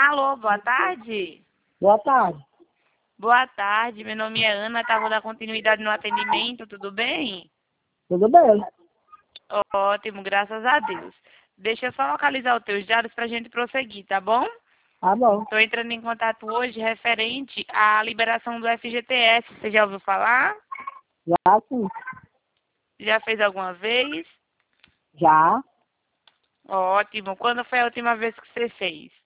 Alô, boa tarde. Boa tarde. Boa tarde, meu nome é Ana, tá? Vou dar continuidade no atendimento, tudo bem? Tudo bem? Ótimo, graças a Deus. Deixa eu só localizar os teus dados pra gente prosseguir, tá bom? Tá bom. Estou entrando em contato hoje referente à liberação do FGTS. Você já ouviu falar? Já sim. Já fez alguma vez? Já. Ótimo. Quando foi a última vez que você fez?